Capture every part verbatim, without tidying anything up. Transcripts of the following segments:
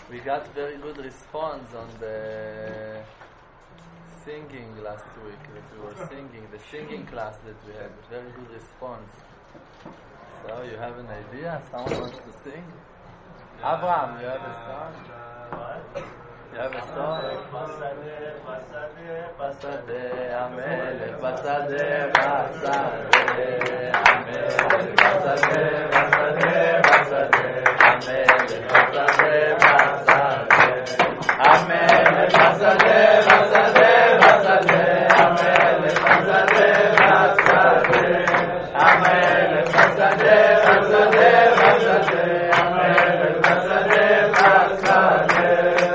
We got very good response on the singing last week that we were singing, the singing class that we had. Very good response. So you have an idea? Someone wants to sing? Abraham, you have a song? You have a song? Basade, basade, amelech, basade, basade, amelech, basade, basade, basade, amelech, basade, basade, amelech, basade, basade, basade, amelech, basade, basade, amelech, basade, basade, basade, amelech, basade, basade.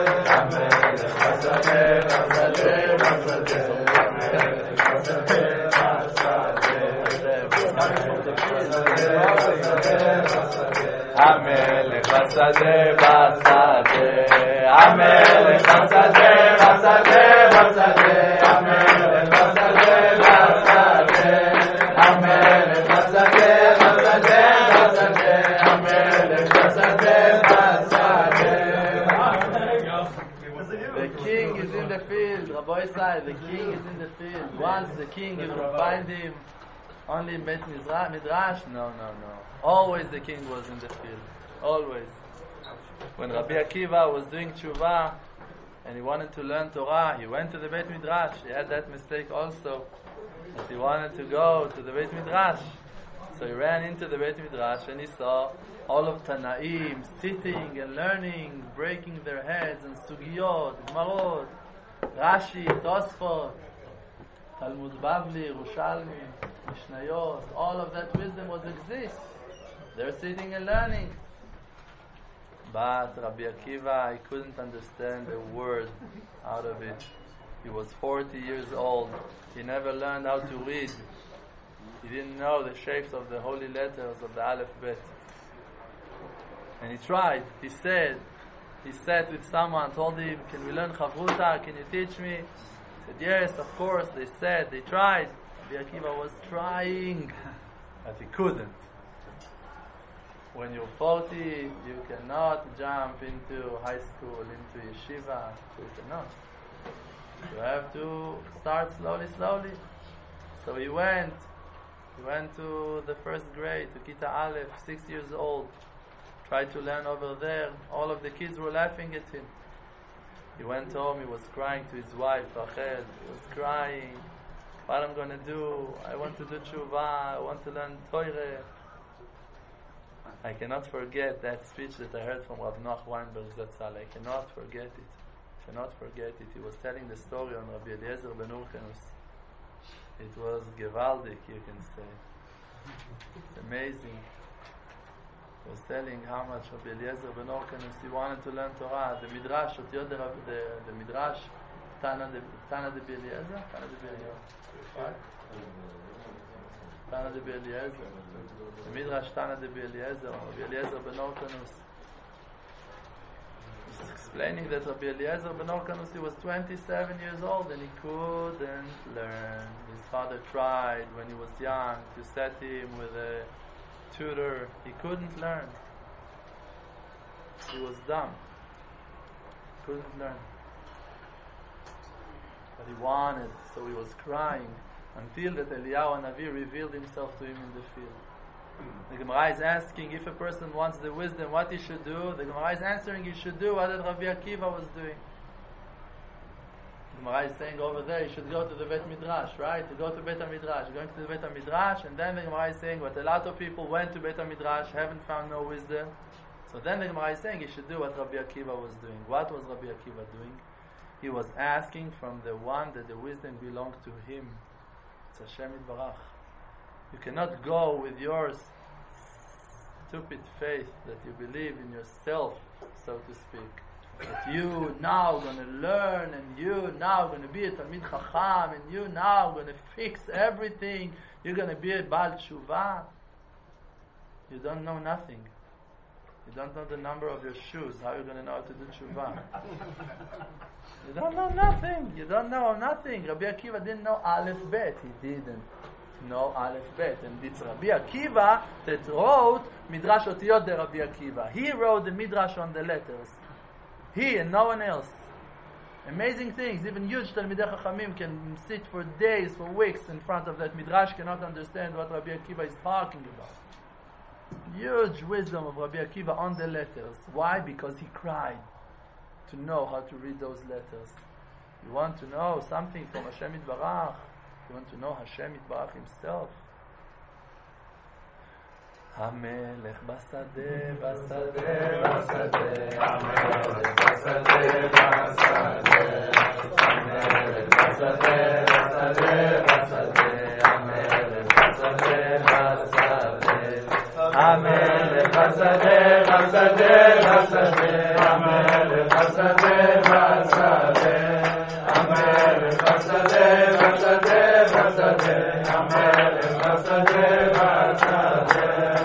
Amelech basade basade, Amelech basade basade basade, Amelech basade basade, Amelech basade basade basade, Amelech basade basade. The king is in the field, Rabbi Isai, the king is in the field. Once the king, you will find him only in Beit Midrash? No, no, no. Always the king was in the field. Always. When Rabbi Akiva was doing tshuva and he wanted to learn Torah, he went to the Beit Midrash. He had that mistake also, that he wanted to go to the Beit Midrash. So he ran into the Beit Midrash and he saw all of Tanaim sitting and learning, breaking their heads and Sugiyot, Gmarot, Rashi, Tosfot, Talmud Bavli, Yerushalmi, Mishnayot. All of that wisdom was exists. They're sitting and learning. But Rabbi Akiva, he couldn't understand a word out of it. He was forty years old. He never learned how to read. He didn't know the shapes of the holy letters of the Aleph Bet. And he tried. He said, he sat with someone, told him, can we learn Chavruta? Can you teach me? He said, yes, of course. They said, they tried. Rabbi Akiva was trying, but he couldn't. When you're forty, you cannot jump into high school, into yeshiva. You cannot. You have to start slowly, slowly. So he went. He went to the first grade, to Kita Aleph, six years old. Tried to learn over there. All of the kids were laughing at him. He went home. He was crying to his wife, Rachel. He was crying. What I'm going to do? I want to do tshuva. I want to learn Torah. I cannot forget that speech that I heard from Rav Noach Weinberg Zatzal. I cannot forget it. Cannot forget it. He was telling the story on Rabbi Eliezer ben Urkanus. It was gewaldic, you can say. It's amazing. He was telling how much Rabbi Eliezer ben Urkanus, he wanted to learn Torah. The Midrash, the, the, the Midrash, Tana de Tana de Eliezer, Tana de Eliezer. Right? Tana de Eliezer. The Midrash Tana de Eliezer, Rabbi Eliezer ben Urkanus. He's explaining that Rabbi Eliezer ben Urkanus, he was twenty-seven years old and he couldn't learn. His father tried when he was young to set him with a tutor. He couldn't learn. He was dumb. Couldn't learn. But he wanted, so he was crying until that Eliyahu Hanavi revealed himself to him in the field. The Gemara is asking if a person wants the wisdom, what he should do. The Gemara is answering he should do what Rabbi Akiva was doing. The Gemara is saying over there he should go to the Beit Midrash, right? To go to Beit HaMidrash. Going to the Beit HaMidrash, and then the Gemara is saying what a lot of people went to Beit HaMidrash, haven't found no wisdom. So then the Gemara is saying he should do what Rabbi Akiva was doing. What was Rabbi Akiva doing? He was asking from the one that the wisdom belonged to him. It's Hashem Yitbarach. You cannot go with your stupid faith that you believe in yourself, so to speak. That you now going to learn, and you now going to be a Talmid Chacham, and you now going to fix everything. You're going to be a Baal Tshuva. You don't know nothing. You don't know the number of your shoes. How are you going to know how to do Tshuva? You don't know nothing. You don't know nothing. Rabbi Akiva didn't know Aleph Bet. He didn't know Aleph Bet. And it's Rabbi Akiva that wrote Midrash Otiyot de Rabbi Akiva. He wrote the Midrash on the letters. He and no one else. Amazing things. Even huge Talmidei Chachamim can sit for days, for weeks in front of that Midrash, cannot understand what Rabbi Akiva is talking about. Huge wisdom of Rabbi Akiva on the letters. Why? Because he cried to know how to read those letters. You want to know something from Hashem Yitbarach? You want to know Hashem Yitbarach himself? המלך בשדה, בשדה, בשדה, המלך בשדה, בשדה, המלך בשדה, בשדה, בשדה, המלך בשדה, בשדה, המלך בשדה, בשדה, בשדה, המלך בשדה, בשדה, המלך בשדה, בשדה, בשדה, המלך בשדה, בשדה.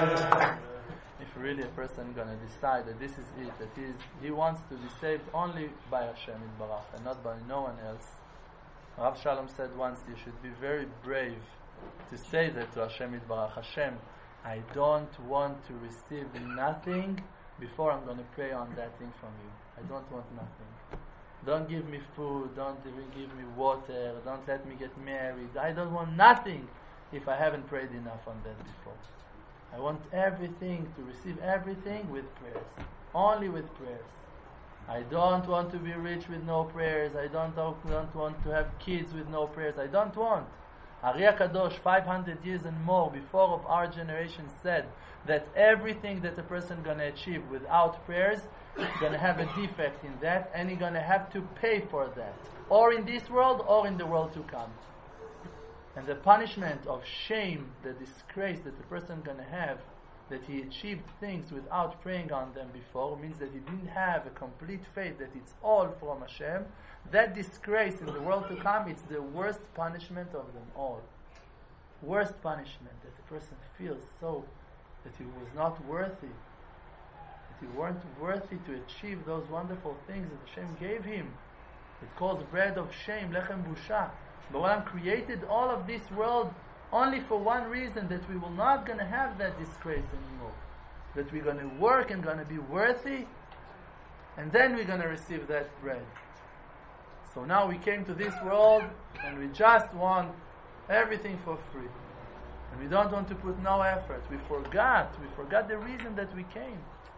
Really a person gonna decide that this is it, that he, is, he wants to be saved only by Hashem Yitbarach and not by no one else. Rav Shalom said once, you should be very brave to say that to Hashem Yitbarach. Hashem, I don't want to receive nothing before I'm gonna pray on that thing from you. I don't want nothing. Don't give me food, don't even give me water, don't let me get married. I don't want nothing if I haven't prayed enough on that before. I want everything, to receive everything with prayers. Only with prayers. I don't want to be rich with no prayers. I don't, don't want to have kids with no prayers. I don't want. Ari HaKadosh, five hundred years and more before of our generation, said that everything that a person is going to achieve without prayers is going to have a defect in that, and he's going to have to pay for that. Or in this world, or in the world to come. And the punishment of shame, the disgrace that the person is going to have, that he achieved things without praying on them before, means that he didn't have a complete faith that it's all from Hashem. That disgrace in the world to come, it's the worst punishment of them all. Worst punishment, that the person feels so that he was not worthy, that he weren't worthy to achieve those wonderful things that Hashem gave him. It calls bread of shame, lechem busha. But Ba'olam created all of this world only for one reason, that we will not going to have that disgrace anymore. That we're going to work and going to be worthy, and then we're going to receive that bread. So now we came to this world and we just want everything for free. And we don't want to put no effort. We forgot. We forgot the reason that we came.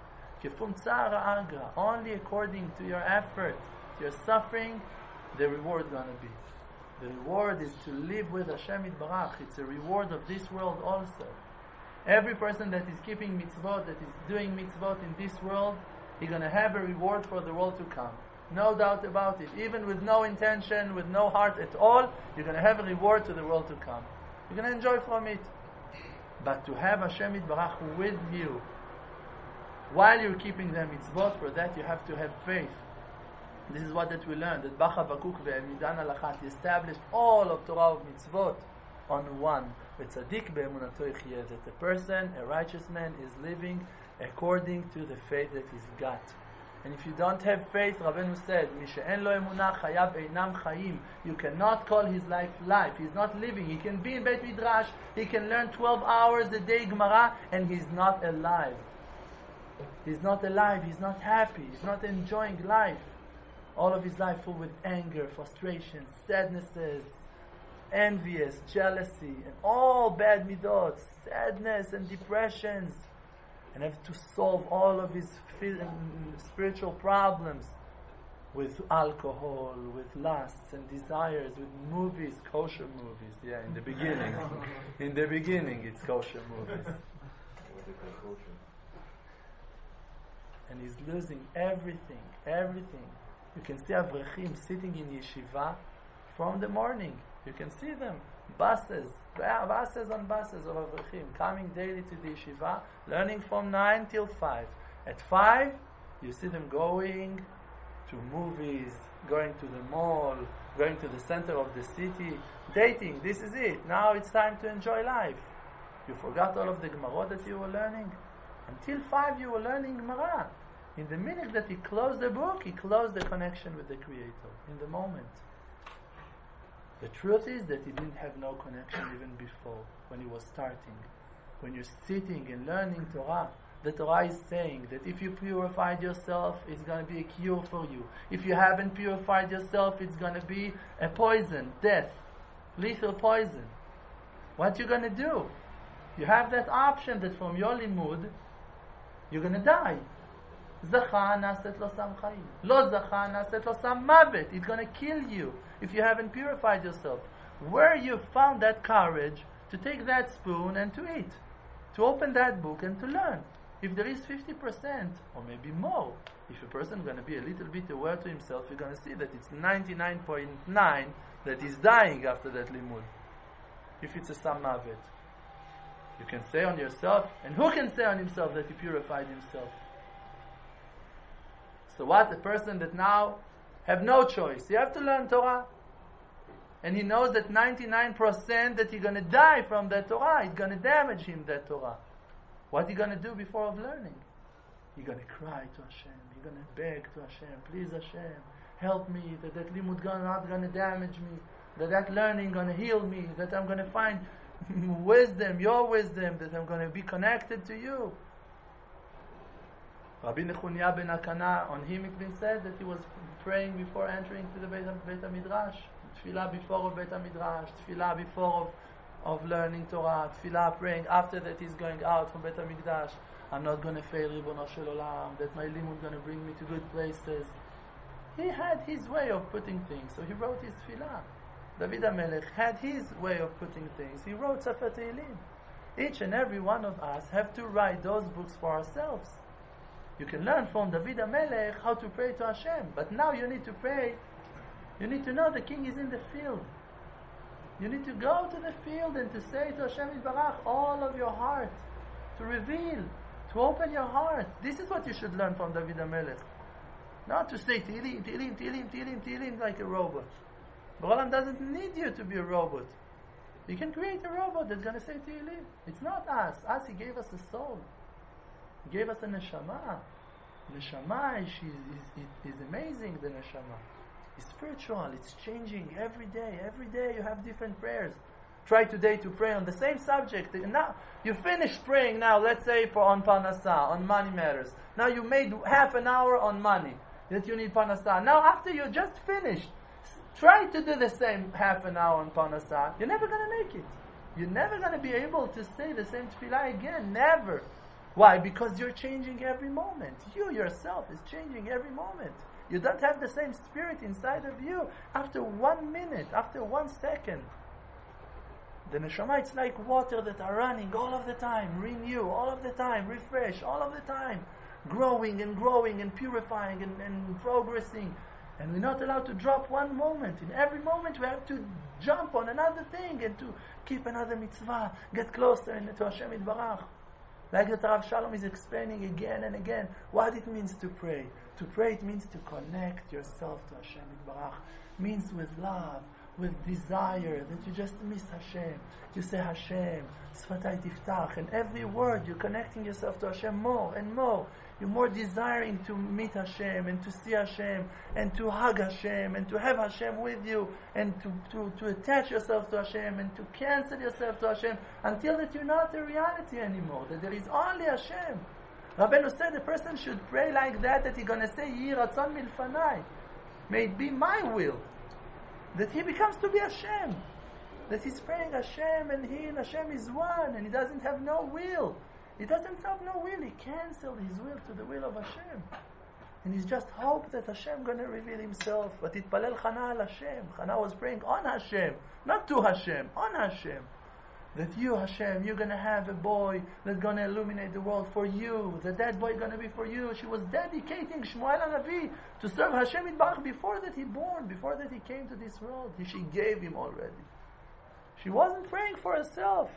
Only according to your effort, to your suffering, the reward is going to be. The reward is to live with Hashem Yitbarach. It's a reward of this world also. Every person that is keeping mitzvot, that is doing mitzvot in this world, he's going to have a reward for the world to come. No doubt about it. Even with no intention, with no heart at all, you're going to have a reward to the world to come. You're going to enjoy from it. But to have Hashem Yitbarach with you, while you're keeping the mitzvot, for that you have to have faith. This is what that we learned, that Bach HaVakuk ve'emidan halachat established all of Torah of mitzvot on one. V'tzadik be'emunato yichyeh, that a person, a righteous man, is living according to the faith that he's got. And if you don't have faith, Rabbeinu said, Mi she'en lo emunah chayav einam chayim. You cannot call his life life. He's not living. He can be in Beit Midrash, he can learn twelve hours a day Gemara, and he's not alive. He's not alive, he's not happy, he's not enjoying life. All of his life full with anger, frustration, sadnesses, envious, jealousy, and all bad midot, sadness and depressions, and have to solve all of his spiritual problems with alcohol, with lusts and desires, with movies, kosher movies. Yeah, in the beginning. In the beginning, it's kosher movies. And he's losing everything, everything. You can see Avrechim sitting in yeshiva from the morning. You can see them. Buses, buses on buses of Avrechim coming daily to the yeshiva, learning from nine till five. At five, you see them going to movies, going to the mall, going to the center of the city, dating. This is it. Now it's time to enjoy life. You forgot all of the Gemara that you were learning? Until five you were learning Gemara. In the minute that he closed the book, he closed the connection with the Creator. In the moment. The truth is that he didn't have no connection even before, when he was starting. When you're sitting and learning Torah, the Torah is saying that if you purified yourself, it's going to be a cure for you. If you haven't purified yourself, it's going to be a poison, death, lethal poison. What you going to do? You have that option that from your limud, you're going to die. Zacha naset lo sam chayim. Lo zacha naset lo sam mavet. It's going to kill you if you haven't purified yourself. Where you found that courage to take that spoon and to eat, to open that book and to learn. If there is fifty percent or maybe more, if a person is going to be a little bit aware to himself, you're going to see that it's ninety-nine point nine that is dying after that limud. If it's a sam mavet, you can say on yourself, and who can say on himself that he purified himself? So what? A person that now have no choice. You have to learn Torah. And he knows that ninety-nine percent that he's going to die from that Torah. It's going to damage him, that Torah. What he going to do before of learning? He's going to cry to Hashem. He's going to beg to Hashem. Please Hashem, help me. That that limud not going to damage me. That that learning going to heal me. That I'm going to find wisdom, your wisdom. That I'm going to be connected to you. Rabbi Nechunya ben Akana, on him it's been said that he was praying before entering to the Beit, Beit HaMidrash. Tefillah before of Beit HaMidrash, Tefillah before of, of learning Torah, Tefillah praying after that he's going out from Beit HaMikdash. I'm not going to fail Ribono Shel Olam, that my limud is going to bring me to good places. He had his way of putting things, so he wrote his Tefillah. David HaMelech had his way of putting things. He wrote Sefer Tehillim. Each and every one of us have to write those books for ourselves. You can learn from David HaMelech how to pray to Hashem, but now you need to pray. You need to know the king is in the field. You need to go to the field and to say to Hashem Yitbarach all of your heart, to reveal, to open your heart. This is what you should learn from David HaMelech. Not to say Tehillim, Tehillim, Tehillim, Tehillim, Tehillim like a robot. Borolam doesn't need you to be a robot. You can create a robot that's going to say Tehillim. It's not us. Us, He gave us a soul. He gave us a neshama. Neshama is, is, is, is amazing, the neshama. It's spiritual, it's changing every day. Every day you have different prayers. Try today to pray on the same subject. Now you finish praying now, let's say for on parnasa, on money matters. Now you made half an hour on money that you need parnasa. Now after you just finished, try to do the same half an hour on parnasa. You're never going to make it. You're never going to be able to say the same tefillah again. Never. Why? Because you're changing every moment. You yourself is changing every moment. You don't have the same spirit inside of you after one minute, after one second. The neshama, it's like water that are running all of the time, renew all of the time, refresh all of the time, growing and growing and purifying and, and progressing. And we're not allowed to drop one moment. In every moment we have to jump on another thing and to keep another mitzvah, get closer to Hashem Yitbarach. Like the Rav Shalom is explaining again and again what it means to pray. To pray, it means to connect yourself to Hashem Yitbarach. Means with love, with desire, that you just miss Hashem. You say Hashem, Sfatai Tiftach, and every word you're connecting yourself to Hashem more and more. You're more desiring to meet Hashem and to see Hashem and to hug Hashem and to have Hashem with you and to, to, to attach yourself to Hashem and to cancel yourself to Hashem until that you're not a reality anymore, that there is only Hashem. Rabbeinu said the person should pray like that, that he's going to say, Yehi Ratzon Milfanai. May it be my will. That he becomes to be Hashem. That he's praying Hashem and he and Hashem is one and he doesn't have no will. He doesn't have no will. He canceled his will to the will of Hashem. And he's just hope that Hashem going to reveal himself. But Itpalel Chana al Hashem. Chana was praying on Hashem. Not to Hashem. On Hashem. That you, Hashem, you're going to have a boy that's going to illuminate the world for you. That that boy going to be for you. She was dedicating Shmuel HaNavi to serve Hashem Yitbarach before that he born, before that he came to this world. She gave him already. She wasn't praying for herself.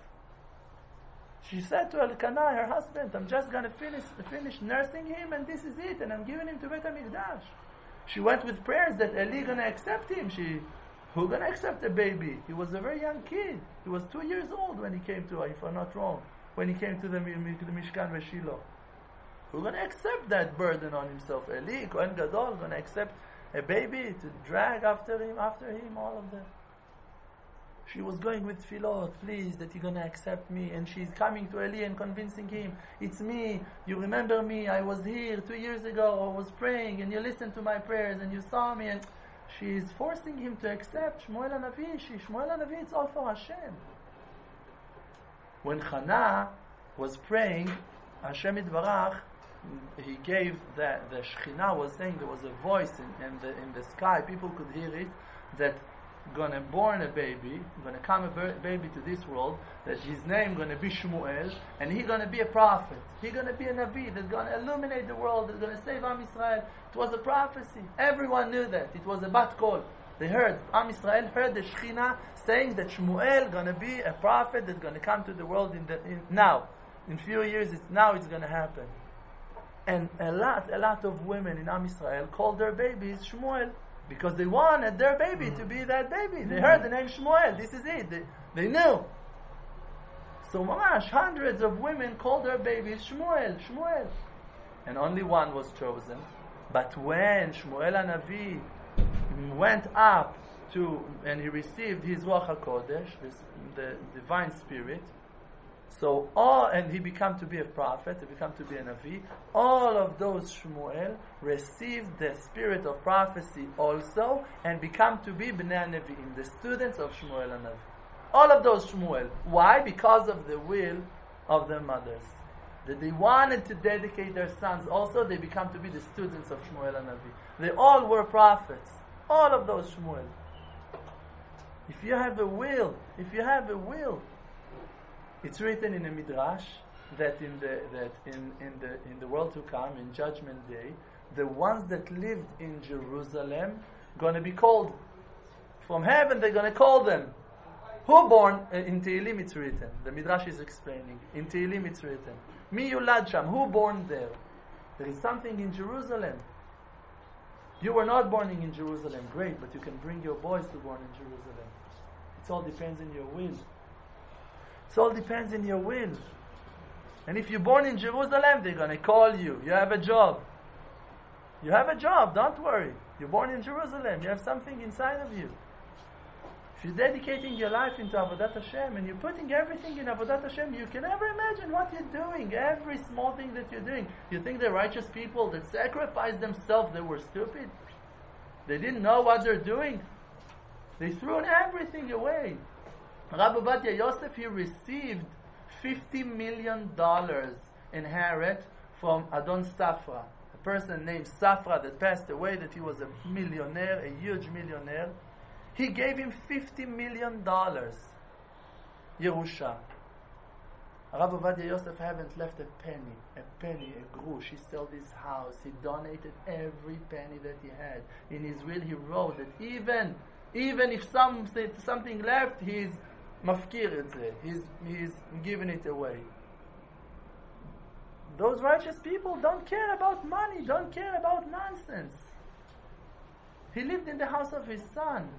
She said to Elkanah, her husband, I'm just going to finish finish nursing him and this is it. And I'm giving him to Beit HaMikdash. She went with prayers that Eli going to accept him. She... Who's going to accept a baby? He was a very young kid. He was two years old when he came to, if I'm not wrong, when he came to the, the Mishkan Veshilo. Who's going to accept that burden on himself? Eli, Kohen Gadol, going to accept a baby to drag after him, after him, all of that. She was going with Philot, please, that you're going to accept me. And she's coming to Eli and convincing him, it's me, you remember me, I was here two years ago, I was praying, and you listened to my prayers, and you saw me. And she's forcing him to accept Shmuel HaNavi. She, Shmuel HaNavi, it's all for Hashem. When Hannah was praying, Hashem Yitbarach, he gave the, the Shekhinah was saying, there was a voice in, in, the, in the sky, people could hear it, that gonna born a baby, gonna come a ber- baby to this world, that his name gonna be Shmuel, and he gonna be a prophet. He gonna be a Navi that's gonna illuminate the world, that's gonna save Am Yisrael. It was a prophecy. Everyone knew that. It was a bat kol. They heard, Am Yisrael heard the Shekhinah saying that Shmuel gonna be a prophet that's gonna come to the world in the in, now. In few years, it's, now it's gonna happen. And a lot, a lot of women in Am Yisrael called their babies Shmuel, because they wanted their baby to be that baby. They heard the name Shmuel. This is it. They, they knew. So mamash, hundreds of women called their babies Shmuel, Shmuel. And only one was chosen. But when Shmuel HaNavi went up to, and he received his Ruach HaKodesh, this, the divine spirit, so all, and he became to be a prophet, he became to be a Navi, all of those Shmuel received the spirit of prophecy also, and become to be Bnei Nevi'im, the students of Shmuel HaNavi. All of those Shmuel. Why? Because of the will of their mothers. That they wanted to dedicate their sons also, they become to be the students of Shmuel HaNavi. They all were prophets. All of those Shmuel. If you have a will, if you have a will, it's written in a midrash that in the that in, in the in the world to come, in Judgment Day, the ones that lived in Jerusalem gonna be called from heaven. They're gonna call them. Who born uh, in Tehillim? It's written. The midrash is explaining. In Tehillim it's written. Mi yulad sham. Who born there? There is something in Jerusalem. You were not born in Jerusalem. Great, but you can bring your boys to born in Jerusalem. It all depends on your will. It all depends on your will. And if you're born in Jerusalem, they're going to call you. You have a job. You have a job, don't worry. You're born in Jerusalem. You have something inside of you. If you're dedicating your life into Avodat Hashem and you're putting everything in Avodat Hashem, you can never imagine what you're doing. Every small thing that you're doing. You think the righteous people that sacrificed themselves, they were stupid? They didn't know what they're doing? They threw everything away. Rabbi Ovadia Yosef, he received fifty million dollars inherit from Adon Safra, a person named Safra that passed away, that he was a millionaire, a huge millionaire. He gave him fifty million dollars. Yerusha. Rabbi Ovadia Yosef haven't left a penny, a penny, a grush. He sold his house. He donated every penny that he had. In his will, he wrote that even, even if some something left, he's mafkir it. He's he's giving it away. Those righteous people don't care about money. Don't care about nonsense. He lived in the house of his son.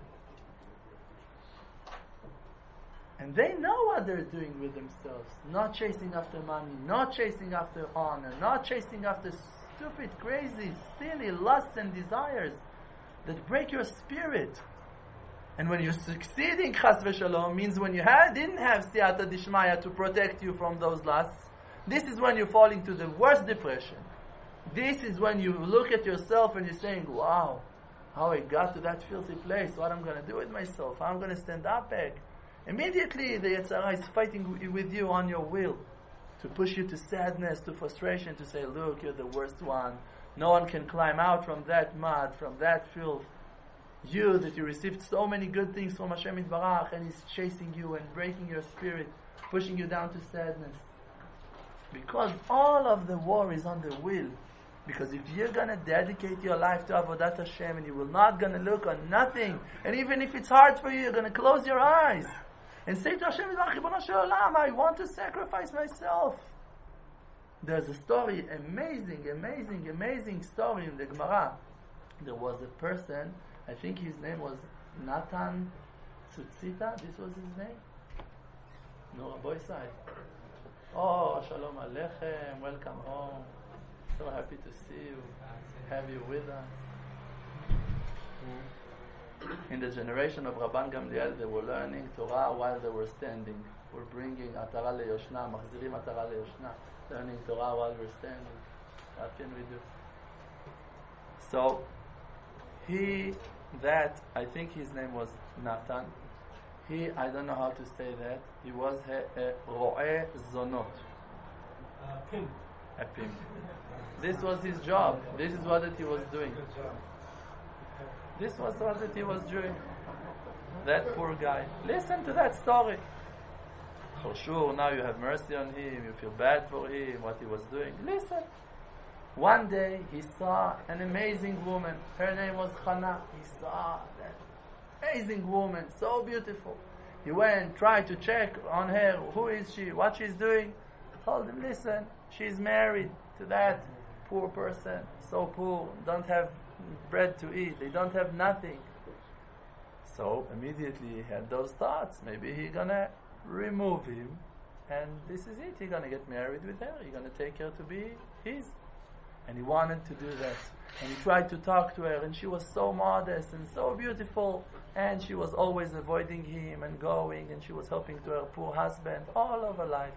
And they know what they're doing with themselves. Not chasing after money, not chasing after honor, not chasing after stupid, crazy, silly lusts and desires that break your spirit. And when you're succeeding, chas v'shalom, means when you had, didn't have siyata dishmaya to protect you from those lusts, this is when you fall into the worst depression. This is when you look at yourself and you're saying, wow, how I got to that filthy place, what I'm going to do with myself, how I'm going to stand up back. Immediately the Yetzer Hara is fighting with you on your will to push you to sadness, to frustration, to say, look, you're the worst one. No one can climb out from that mud, from that filth. You, that you received so many good things from Hashem Yitbarach, and He's chasing you and breaking your spirit, pushing you down to sadness. Because all of the war is on the will. Because if you're going to dedicate your life to Avodat Hashem and you will not going to look on nothing, and even if it's hard for you, you're going to close your eyes and say to Hashem, I want to sacrifice myself. There's a story, amazing, amazing, amazing story in the Gemara. There was a person, I think his name was Natan Tzutzita, this was his name? No, boy side. Oh, Shalom Aleichem, welcome home. So happy to see you, have you with us. in the generation of Rabban Gamliel, they were learning Torah while they were standing. We're bringing Atara leYoshna, Machzirim Atara leYoshna, learning Torah while we're standing. What can we do? So, he, that, I think his name was Nathan, he, I don't know how to say that, he was a, a Ro'eh Zonot. Uh, pimp. A pimp. This was his job. This is what that he was doing. This was what that he was doing. That poor guy. Listen to that story. For sure, now you have mercy on him, you feel bad for him, what he was doing. Listen. One day he saw an amazing woman. Her name was Hannah. He saw that amazing woman, so beautiful. He went, tried to check on her, who is she, what she's doing. Told him, listen, she's married to that poor person, so poor, don't have bread to eat, they don't have nothing. So immediately he had those thoughts, maybe he's gonna remove him, and this is it, he's gonna get married with her, he's gonna take her to be his. And he wanted to do that. And he tried to talk to her, and she was so modest and so beautiful, and she was always avoiding him and going, and she was helping to her poor husband all of her life.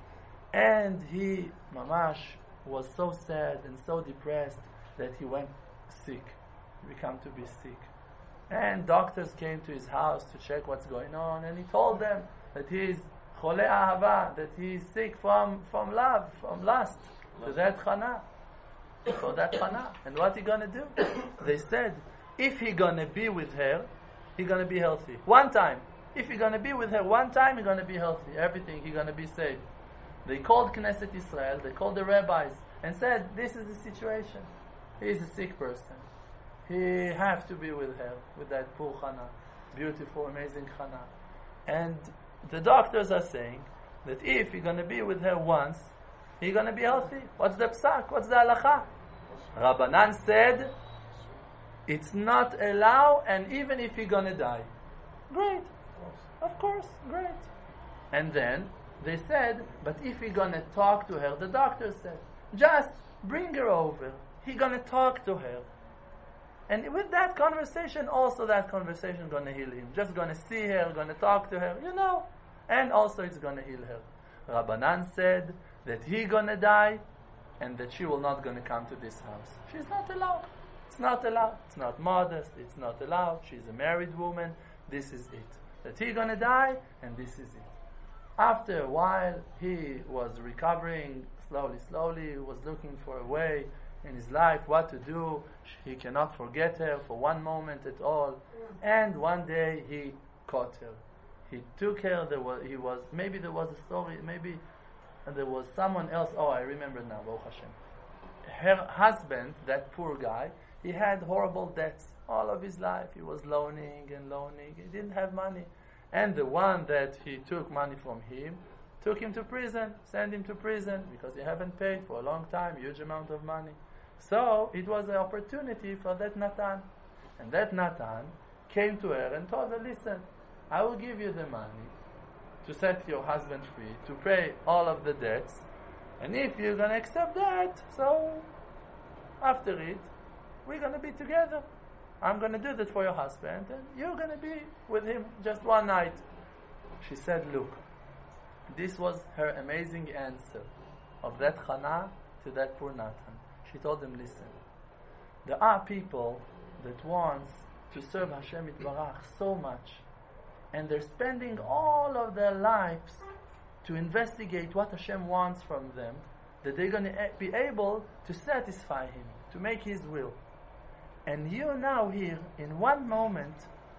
And he, Mamash, was so sad and so depressed that he went sick. He became to be sick. And doctors came to his house to check what's going on, and he told them that he is Chole Ahava, that he is sick from, from love, from lust, to that Chana. For that Hannah. And what he gonna do? They said, if he gonna be with her, he gonna be healthy. One time. If he gonna be with her one time, he gonna be healthy. Everything, he gonna be saved. They called Knesset Israel, they called the rabbis, and said, this is the situation. He is a sick person. He have to be with her, with that poor Hannah. Beautiful, amazing Hannah. And the doctors are saying that if he's gonna be with her once, he's going to be healthy. What's the psak? What's the halacha? Rabbanan said, it's not allowed, and even if he's going to die. Great. Of course, great. And then they said, but if he's going to talk to her, the doctor said, just bring her over. He's going to talk to her. And with that conversation, also that conversation is going to heal him. Just going to see her, going to talk to her, you know. And also it's going to heal her. Rabbanan said, that he gonna die and that she will not gonna come to this house. She's not allowed. It's not allowed. It's not modest. It's not allowed. She's a married woman. This is it. That he gonna die and this is it. After a while, he was recovering slowly, slowly. He was looking for a way in his life, what to do. He cannot forget her for one moment at all. And one day he caught her. He took her. There was, he was, maybe there was a story, maybe and there was someone else, oh I remember now, Baruch Hashem. Her husband, that poor guy, he had horrible debts all of his life. He was loaning and loaning. He didn't have money. And the one that he took money from him, took him to prison, sent him to prison, because he haven't paid for a long time, huge amount of money. So, it was an opportunity for that Natan. And that Natan came to her and told her, listen, I will give you the money to set your husband free, to pay all of the debts, and if you're going to accept that, so after it, we're going to be together. I'm going to do that for your husband, and you're going to be with him just one night. She said, look, this was her amazing answer of that Hannah to that poor Nathan. She told him, listen, there are people that want to serve Hashem Yitbarach so much, and they're spending all of their lives to investigate what Hashem wants from them, that they're going to be able to satisfy Him, to make His will. And you now here, in one moment,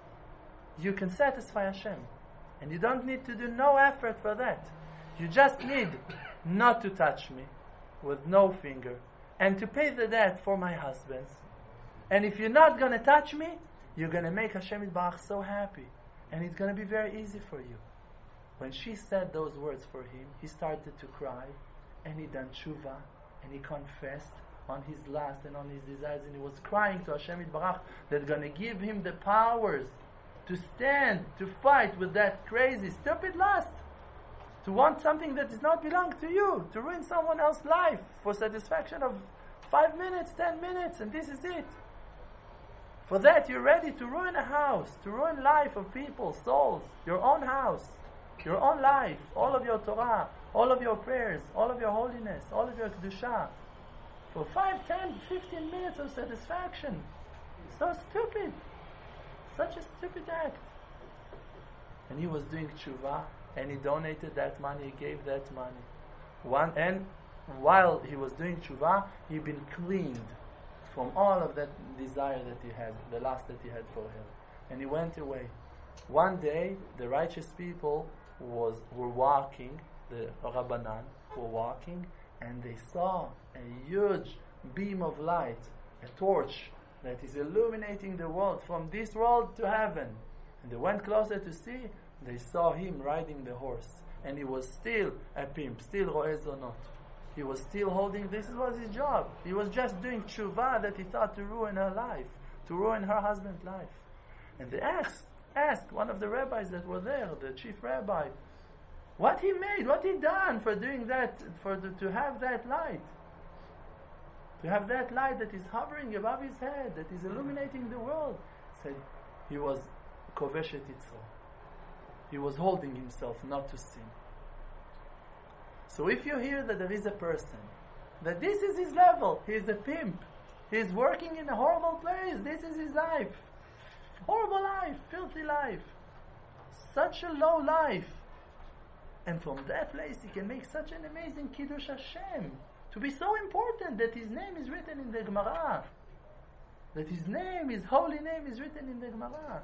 you can satisfy Hashem. And you don't need to do no effort for that. You just need not to touch me with no finger, and to pay the debt for my husband. And if you're not going to touch me, you're going to make Hashem Yitbarach so happy. And it's going to be very easy for you. When she said those words for him, he started to cry, and he done tshuva, and he confessed on his lust and on his desires, and he was crying to Hashem Yitbarach that's going to give him the powers to stand, to fight with that crazy, stupid lust, to want something that does not belong to you, to ruin someone else's life for satisfaction of five minutes, ten minutes, and this is it. For that, you're ready to ruin a house, to ruin life of people, souls, your own house, your own life, all of your Torah, all of your prayers, all of your holiness, all of your Kedusha. For five, ten, fifteen minutes of satisfaction. So stupid. Such a stupid act. And he was doing tshuva, and he donated that money, he gave that money. One, and while he was doing tshuva, he'd been cleaned from all of that desire that he had, the lust that he had for her. And he went away. One day, the righteous people was were walking, the Rabbanan were walking, and they saw a huge beam of light, a torch that is illuminating the world from this world to heaven. And they went closer to see, they saw him riding the horse. And he was still a pimp, still ro'eh zonot. He was still holding, this was his job. He was just doing tshuva that he thought to ruin her life, to ruin her husband's life. And they asked, asked one of the rabbis that were there, the chief rabbi, what he made, what he done for doing that, for the, to have that light. To have that light that is hovering above his head, that is illuminating the world. Said he was kovesh et yitzro. He was holding himself not to sin. So if you hear that there is a person, that this is his level, he is a pimp, he is working in a horrible place, this is his life, horrible life, filthy life, such a low life, and from that place he can make such an amazing Kiddush Hashem, to be so important that his name is written in the Gemara, that his name, his holy name is written in the Gemara.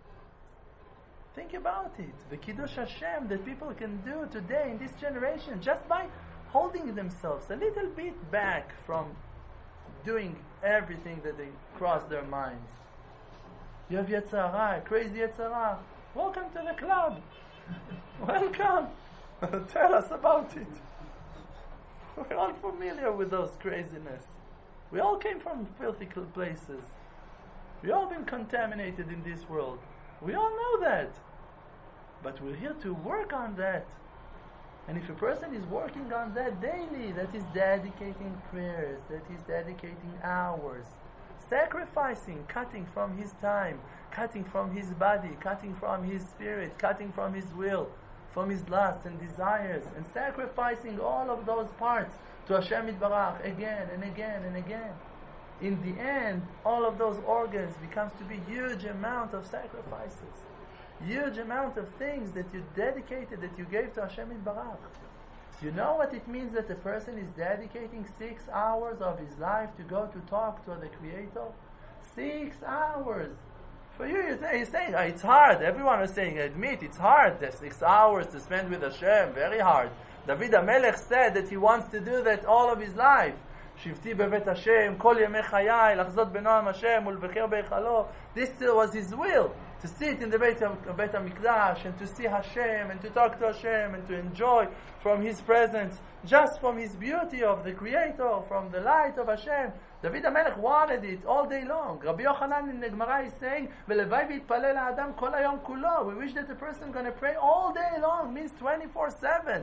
Think about it. The Kiddush Hashem that people can do today in this generation just by holding themselves a little bit back from doing everything that they cross their minds. You have Yetzer Hara, crazy Yetzer Hara. Welcome to the club. Welcome. Tell us about it. We're all familiar with those craziness. We all came from filthy places. We all been contaminated in this world. We all know that. But we're here to work on that. And if a person is working on that daily, that is dedicating prayers, that is dedicating hours, sacrificing, cutting from his time, cutting from his body, cutting from his spirit, cutting from his will, from his lusts and desires, and sacrificing all of those parts to Hashem Yitbarach again and again and again. In the end, all of those organs becomes to be huge amount of sacrifices, huge amount of things that you dedicated, that you gave to Hashem Yitbarach. You know what it means that a person is dedicating six hours of his life to go to talk to the Creator? Six hours. For you, you're saying, you're saying oh, it's hard. Everyone is saying, admit, it's hard. There's six hours to spend with Hashem, very hard. David HaMelech said that he wants to do that all of his life. שבתי בבית השם, כל ימי חיי, לחזות בנועם השם ולבקר בהיכלו. This was his will, to sit in the Beit HaMikdash and to see Hashem and to talk to Hashem and to enjoy from His presence, just from His beauty of the Creator, from the light of Hashem. David HaMelech wanted it all day long. Rabbi Yochanan in the Gemara is saying, ולוואי ויתפלל האדם כל היום כולו. We wish that the person is going to pray all day long, means twenty-four seven.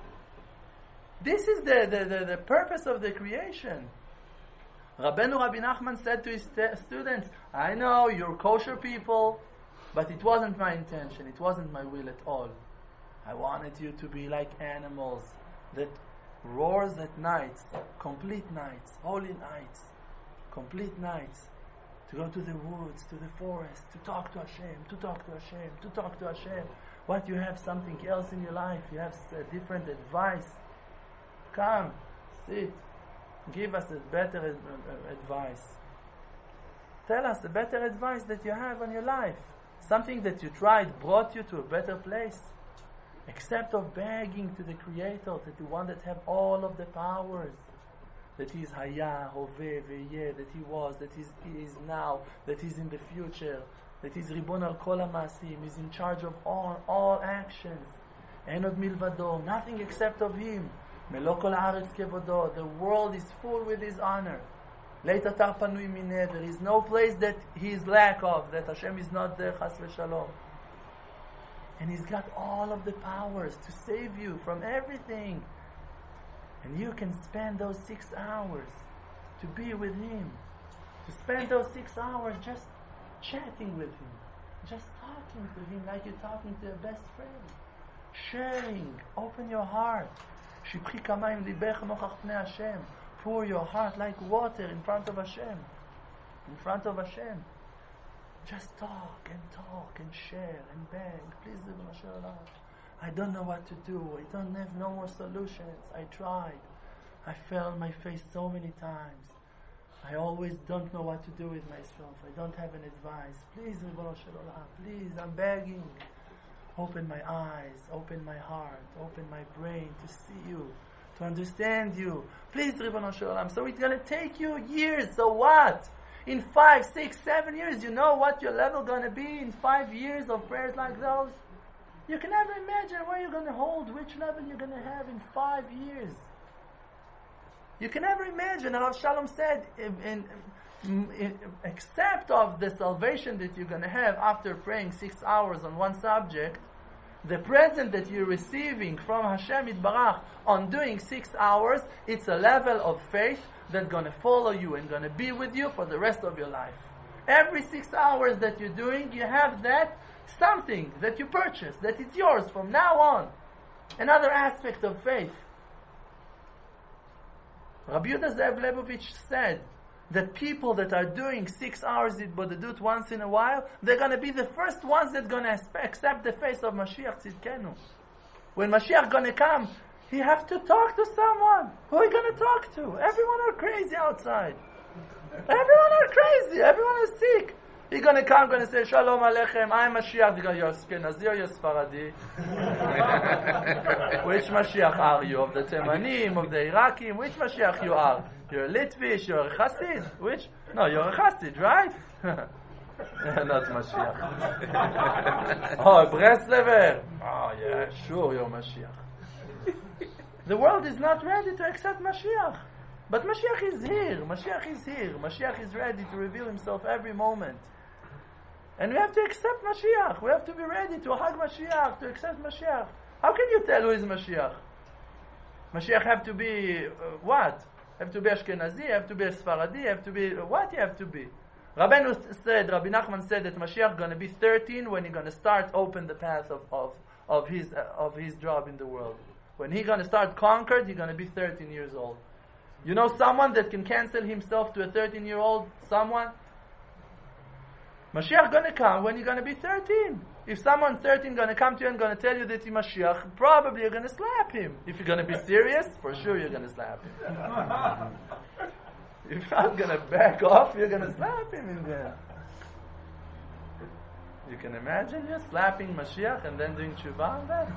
This is the, the, the, the purpose of the creation. Rabbeinu Rabbi Nachman said to his st- students, I know you're kosher people, but it wasn't my intention, it wasn't my will at all. I wanted you to be like animals that roars at nights, complete nights, holy nights, complete nights, to go to the woods, to the forest, to talk to Hashem, to talk to Hashem, to talk to Hashem. What, you have something else in your life, you have a different advice. Come, sit, give us a better ad- advice. Tell us a better advice that you have on your life. Something that you tried brought you to a better place. Except of begging to the Creator, that the one that have all of the powers. That He is Haya, Hove, Veye, that He was, that he's, He is now, that He's in the future, that He's Ribon al Kol HaMaasim, He's in charge of all, all actions. En od milvado, nothing except of Him. Melo kol haaretz kevodo, the world is full with His honor. Leit atar panui mineh, there is no place that He is lack of, that Hashem is not there, chas v'shalom. And He's got all of the powers to save you from everything. And you can spend those six hours to be with Him. To spend those six hours just chatting with him, just talking to him like you're talking to a best friend. Sharing, open your heart. שפכי כמים ליבך נוכח פני Hashem. Pour your heart like water in front of Hashem. In front of Hashem. Just talk and talk and share and beg. Please, Ribono Shel Olam. I don't know what to do. I don't have no more solutions. I tried. I fell on my face so many times. I always don't know what to do with myself. I don't have an advice. Please, Ribono Shel Olam. Please, I'm begging. Open my eyes, open my heart, open my brain to see you, to understand you. Please, Ribono Shel Olam. So it's going to take you years. So what? In five, six, seven years, you know what your level going to be in five years of prayers like those? You can never imagine where you're going to hold, which level you're going to have in five years. You can never imagine. Rav Shalom said, in, in, in, except of the salvation that you're going to have after praying six hours on one subject, the present that you're receiving from Hashem Yitbarach on doing six hours, it's a level of faith that's going to follow you and going to be with you for the rest of your life. Every six hours that you're doing, you have that something that you purchase, that is yours from now on. Another aspect of faith. Rabbi Yehuda Zev Lebovich said that people that are doing six hours Hitbodedut once in a while, they're going to be the first ones that are going to accept the face of Mashiach Tzidkenu. When Mashiach going to come, he have to talk to someone. Who are you going to talk to? Everyone are crazy outside. Everyone are crazy. Everyone is sick. He's going to come, going to say, Shalom Aleichem, I'm Mashiach. They go, you're Ashkenazi or you're Sfaradi? Which Mashiach are you? Of the Temanim, of the Irakim? Which Mashiach you are? You're a Litvish, you're a Chassid? Which? No, you're a Chassid, right? Not Mashiach. Oh, a Breslever? Oh, yeah, sure, you're Mashiach. The world is not ready to accept Mashiach. But Mashiach is here. Mashiach is here. Mashiach is ready to reveal himself every moment. And we have to accept Mashiach. We have to be ready to hug Mashiach, to accept Mashiach. How can you tell who is Mashiach? Mashiach have to be uh, what? Have to be Ashkenazi, have to be Sfaradi, have to be, uh, what you have to be? Rabbeinu said, Rabbi Nachman said that Mashiach going to be thirteen when he's going to start open the path of, of, of, his, uh, of his job in the world. When he's going to start conquered, he's going to be thirteen years old. You know someone that can cancel himself to a thirteen-year-old someone? Mashiach going to come when you're going to be thirteen. If someone thirteen going to come to you and going to tell you that he's Mashiach, probably you're going to slap him. If you're going to be serious, for sure you're going to slap him. If you're not going to back off, you're going to slap him in there. You can imagine you slapping Mashiach and then doing tshuva on that?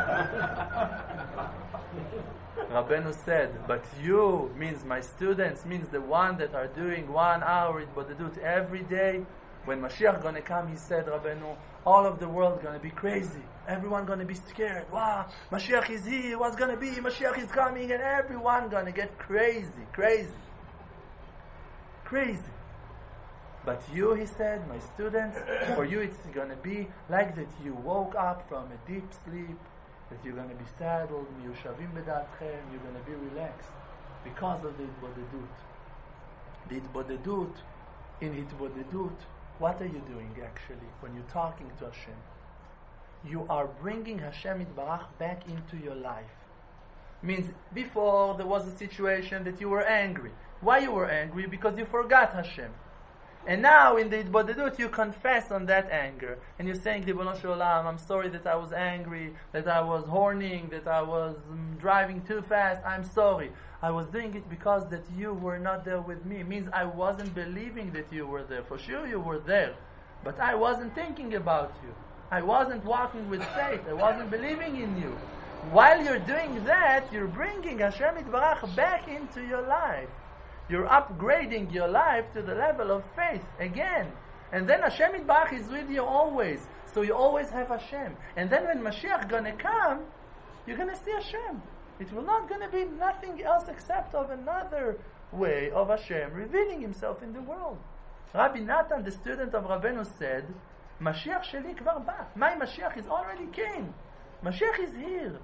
Rabbeinu said, but you, means my students, means the one that are doing one hour Hitbodedut every day. When Mashiach going to come, he said, Rabbeinu, all of the world going to be crazy. Everyone going to be scared. Wow, Mashiach is here. What's going to be? Mashiach is coming. And everyone going to get crazy, crazy. Crazy. But you, he said, my students, for you it's going to be like that you woke up from a deep sleep, that you're going to be saddled, miyushavim bedatchem, you're going to be relaxed because of the Hitbodedut. The Hitbodedut, in Hitbodedut, what are you doing actually when you're talking to Hashem? You are bringing Hashem Yitbarach back into your life. Means before there was a situation that you were angry. Why you were angry? Because you forgot Hashem. And now in the Hitbodedut you confess on that anger. And you're saying, Ribono Shel Olam, I'm sorry that I was angry, that I was horning, that I was um, driving too fast. I'm sorry. I was doing it because that you were not there with me. It means I wasn't believing that you were there. For sure you were there. But I wasn't thinking about you. I wasn't walking with faith. I wasn't believing in you. While you're doing that, you're bringing Hashem Yitbarach back into your life. You're upgrading your life to the level of faith again. And then Hashem Yitbarach is with you always. So you always have Hashem. And then when Mashiach gonna come, you're gonna see Hashem. It will not gonna be nothing else except of another way of Hashem revealing himself in the world. Rabbi Natan, the student of Rabbeinu, said, Mashiach sheli kvar ba. My Mashiach is already came. Mashiach is here.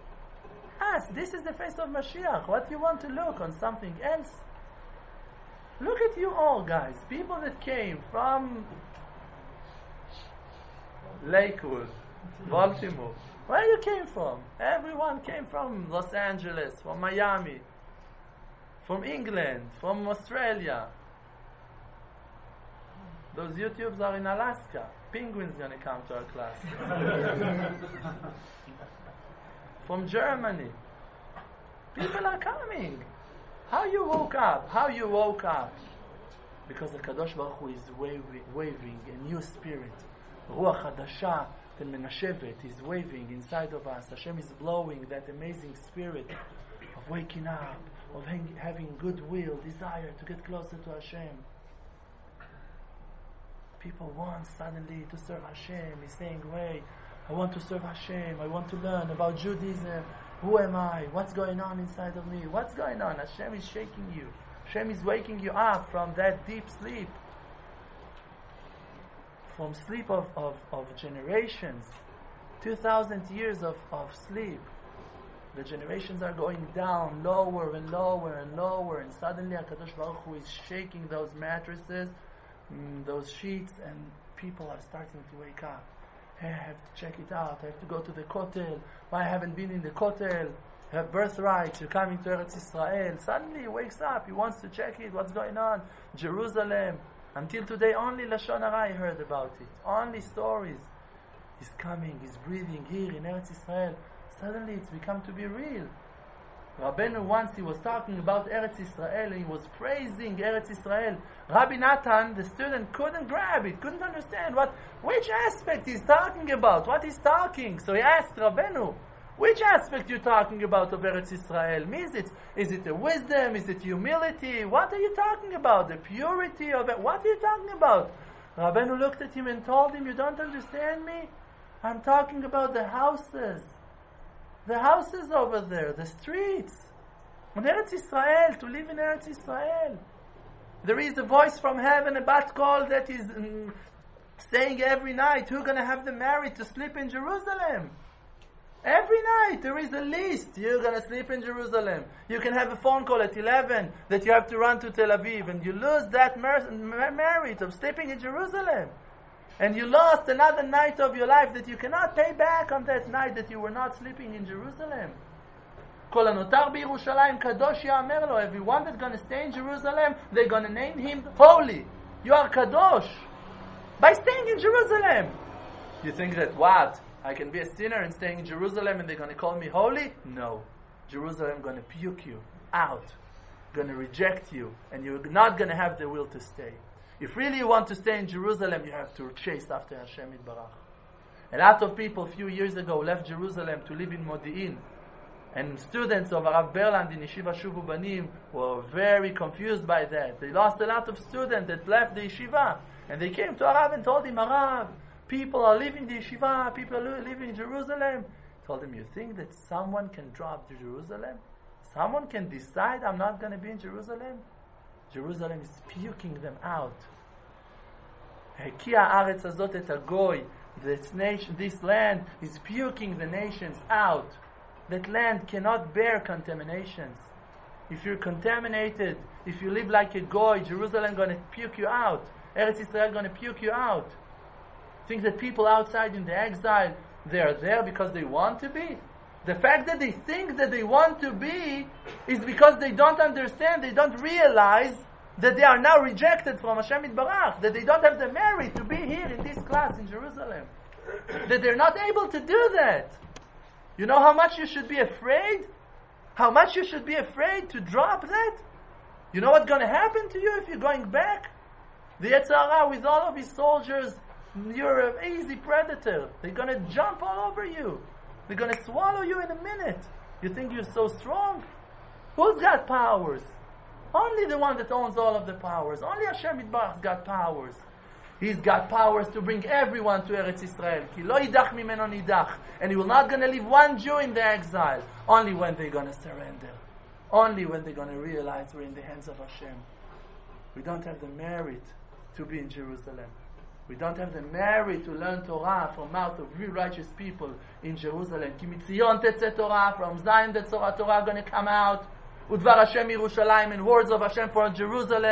Ask, this is the face of Mashiach. What do you want to look on something else? Look at you all, guys. People that came from Lakewood, Baltimore. Where you came from? Everyone came from Los Angeles, from Miami, from England, from Australia. Those YouTubes are in Alaska. Penguin's gonna come to our class. From Germany. People are coming. How you woke up? How you woke up? Because the Kadosh Baruch Hu is waving, waving a new spirit. Ruach Hadasha and Menashevet is waving inside of us. Hashem is blowing that amazing spirit of waking up, of hang, having goodwill, desire to get closer to Hashem. People want suddenly to serve Hashem. He's saying, wait, I want to serve Hashem. I want to learn about Judaism. Who am I? What's going on inside of me? What's going on? Hashem is shaking you. Hashem is waking you up from that deep sleep. From sleep of, of, of generations. Two thousand years of, of sleep. The generations are going down lower and lower and lower, and suddenly HaKadosh Baruch Hu is shaking those mattresses, mm, those sheets, and people are starting to wake up. Hey, I have to check it out. I have to go to the Kotel. Why I haven't been in the Kotel? I have birthright. You're coming to Eretz Israel. Suddenly he wakes up. He wants to check it. What's going on? Jerusalem. Until today, only Lashon Hara I heard about it. Only stories. He's coming. He's breathing here in Eretz Israel. Suddenly it's become to be real. Rabbeinu once he was talking about Eretz Israel and he was praising Eretz Israel. Rabbi Natan, the student, couldn't grab it, couldn't understand what, which aspect he's talking about, what he's talking. So he asked Rabbeinu, which aspect you're talking about of Eretz Israel? Is it, is it the wisdom? Is it humility? What are you talking about? The purity of it? What are you talking about? Rabbeinu looked at him and told him, you don't understand me? I'm talking about the houses. The houses over there, the streets. In Eretz Israel, to live in Eretz Israel. There is a voice from heaven, a bat call that is mm, saying every night, who's going to have the merit to sleep in Jerusalem? Every night there is a list. You're going to sleep in Jerusalem. You can have a phone call at eleven that you have to run to Tel Aviv, and you lose that mer- mer- merit of sleeping in Jerusalem. And you lost another night of your life that you cannot pay back on that night that you were not sleeping in Jerusalem. Kol hanotar b'Yerushalayim kadosh ya'amer lo. Everyone that's going to stay in Jerusalem, they're going to name him holy. You are kadosh by staying in Jerusalem. You think that what? I can be a sinner and staying in Jerusalem and they're going to call me holy? No. Jerusalem going to puke you out, going to reject you, and you're not going to have the will to stay. If really you want to stay in Jerusalem, you have to chase after Hashem Yitbarach. A lot of people a few years ago left Jerusalem to live in Modi'in. And students of Arav Berland in Yeshiva Shuvu Banim were very confused by that. They lost a lot of students that left the yeshiva. And they came to Arav and told him, Arav, people are leaving the yeshiva, people are living in Jerusalem. He told him, you think that someone can drop to Jerusalem? Someone can decide I'm not going to be in Jerusalem? Jerusalem is puking them out. This nation, this land is puking the nations out. That land cannot bear contaminations. If you're contaminated, if you live like a goy, Jerusalem is going to puke you out. Eretz Israel is going to puke you out. Think that people outside in the exile, they are there because they want to be? The fact that they think that they want to be is because they don't understand, they don't realize that they are now rejected from Hashem Yitbarach, that they don't have the merit to be here in this class in Jerusalem, that they're not able to do that. You know how much you should be afraid? How much you should be afraid to drop that? You know what's going to happen to you if you're going back? The Yetzer Hara with all of his soldiers, you're an easy predator. They're going to jump all over you. They're going to swallow you in a minute. You think you're so strong? Who's got powers? Only the one that owns all of the powers. Only Hashem Yitbarach's got powers. He's got powers to bring everyone to Eretz Israel. Ki lo yidach mimeno nidach. And He will not going to leave one Jew in the exile. Only when they're going to surrender. Only when they're going to realize we're in the hands of Hashem. We don't have the merit to be in Jerusalem. We don't have the merit to learn Torah from mouth of real righteous people in Jerusalem. Ki mitzion tetzeh Torah, from Zion the Torah, Torah going to come out. Udvar Hashem Yerushalayim, and words of Hashem for Jerusalem.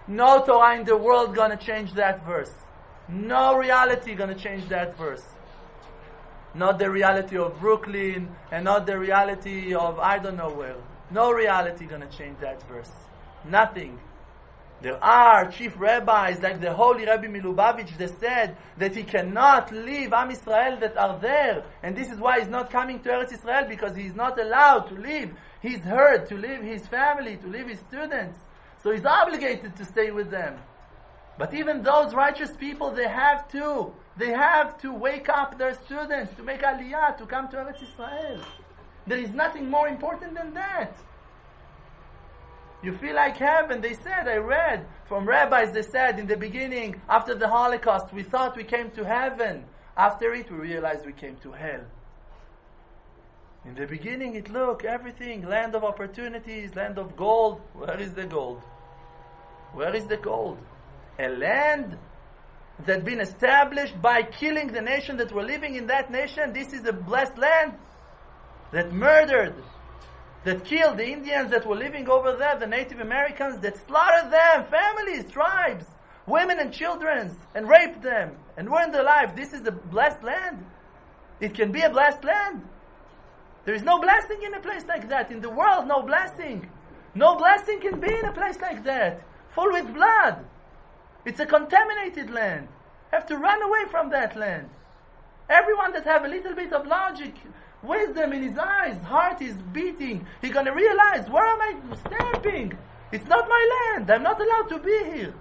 No Torah in the world gonna change that verse. No reality gonna change that verse. Not the reality of Brooklyn, and not the reality of I don't know where. No reality gonna change that verse. Nothing. There are chief rabbis like the holy Rabbi Milubavitch that said that he cannot leave Am Yisrael that are there, and this is why he's not coming to Eretz Yisrael, because he's not allowed to leave his herd, to leave his family, to leave his students. So he's obligated to stay with them. But even those righteous people, they have to, they have to wake up their students to make aliyah, to come to Eretz Yisrael. There is nothing more important than that. You feel like heaven. They said, I read from rabbis, they said in the beginning, after the Holocaust, we thought we came to heaven. After it, we realized we came to hell. In the beginning, it looked, everything, land of opportunities, land of gold. Where is the gold? Where is the gold? A land that been established by killing the nation that were living in that nation. This is a blessed land that murdered, that killed the Indians that were living over there, the Native Americans, that slaughtered them, families, tribes, women and children, and raped them, and ruined their life. This is a blessed land. It can be a blessed land. There is no blessing in a place like that. In the world, no blessing. No blessing can be in a place like that, full with blood. It's a contaminated land. You have to run away from that land. Everyone that have a little bit of logic, wisdom in his eyes, heart is beating, he's going to realize, where am I stamping? It's not my land. I'm not allowed to be here.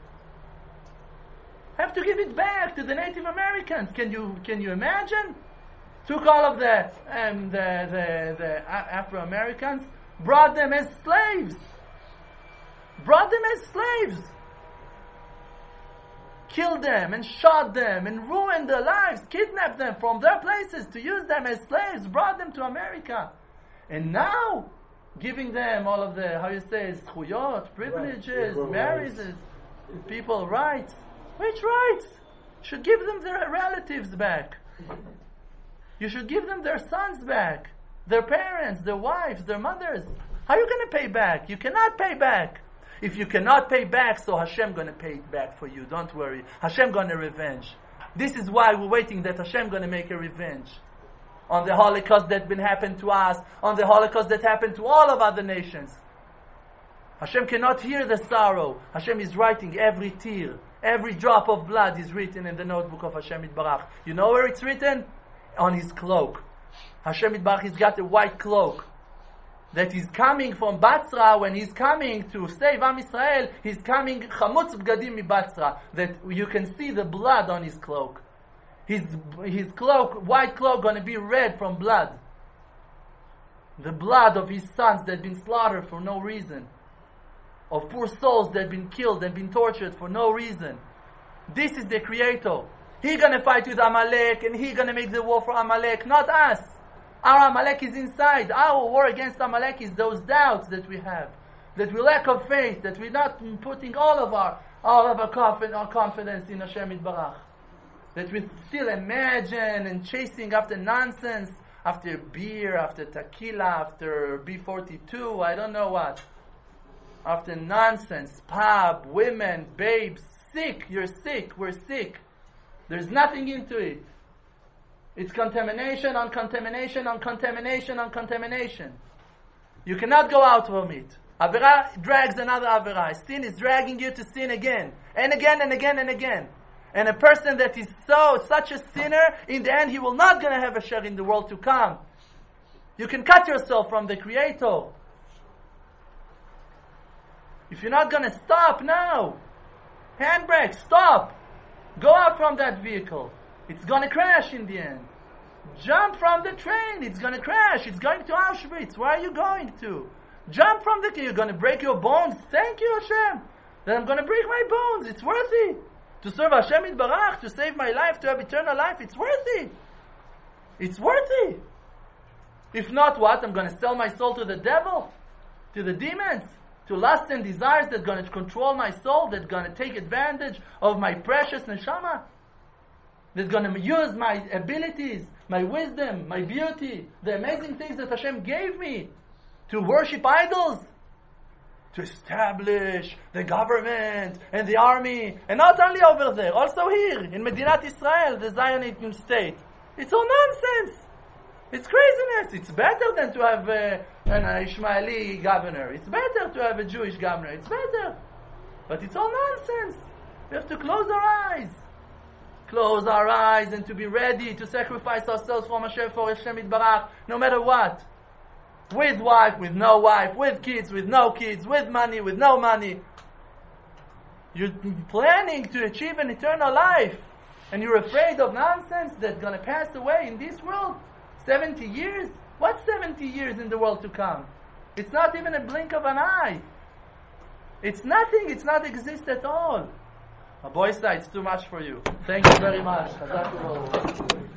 I have to give it back to the Native Americans. Can you can you imagine? Took all of that, and the, the, the Afro-Americans, brought them as slaves. Brought them as slaves. Killed them and shot them and ruined their lives, kidnapped them from their places to use them as slaves, brought them to America. And now, giving them all of the, how you say, zchuyot, privileges, right. marriages, people rights. Which rights? You should give them their relatives back. You should give them their sons back, their parents, their wives, their mothers. How are you going to pay back? You cannot pay back. If you cannot pay back, so Hashem going to pay it back for you. Don't worry. Hashem going to revenge. This is why we're waiting that Hashem going to make a revenge on the Holocaust that been happened to us, on the Holocaust that happened to all of other nations. Hashem cannot hear the sorrow. Hashem is writing every tear. Every drop of blood is written in the notebook of Hashem Yitbarach. You know where it's written? On his cloak. Hashem Yitbarach, he's got a white cloak. That he's coming from Batzra, when he's coming to save Am Yisrael, he's coming chamutz bgadim mi Batzra, that you can see the blood on his cloak. His his cloak, white cloak, going to be red from blood. The blood of his sons that have been slaughtered for no reason. Of poor souls that have been killed and been tortured for no reason. This is the Creator. He's going to fight with Amalek, and he's going to make the war for Amalek, not us. Our Amalek is inside. Our war against Amalek is those doubts that we have, that we lack of faith, that we're not putting all of our all of our, confi- our confidence in Hashem Yitbarach, that we still imagine and chasing after nonsense, after beer, after tequila, after B forty-two, I don't know what, after nonsense, pub, women, babes, sick. You're sick. We're sick. There's nothing into it. It's contamination on contamination on contamination on contamination. You cannot go out from it. Avera drags another Avera. Sin is dragging you to sin again. And again and again and again. And a person that is so, such a sinner, in the end he will not going to have a share in the world to come. You can cut yourself from the Creator. If you're not going to stop now, handbrake, stop. Go out from that vehicle. It's going to crash in the end. Jump from the train. It's going to crash. It's going to Auschwitz. Where are you going to? Jump from the... You're going to break your bones. Thank you, Hashem. Then I'm going to break my bones. It's worthy. To serve Hashem Yitbarach, to save my life, to have eternal life, it's worthy. It's worthy. If not, what? I'm going to sell my soul to the devil? To the demons? To lust and desires that are going to control my soul, that are going to take advantage of my precious neshama? That's going to use my abilities, my wisdom, my beauty, the amazing things that Hashem gave me to worship idols? to establish the government and the army, and not only over there, also here in Medinat Israel, the Zionist state. It's all nonsense. It's craziness. It's better than to have uh, an Ishmaeli governor. It's better to have a Jewish governor. It's better. But it's all nonsense. We have to close our eyes. Close our eyes and to be ready to sacrifice ourselves for Hashem, for Hashem Yitbarach, no matter what. With wife, with no wife, with kids, with no kids, with money, with no money. You're planning to achieve an eternal life, and you're afraid of nonsense that's going to pass away in this world. seventy years? What's seventy years in the world to come? It's not even a blink of an eye. It's nothing. It's not exist at all. A boy said, it's too much for you. Thank you very much.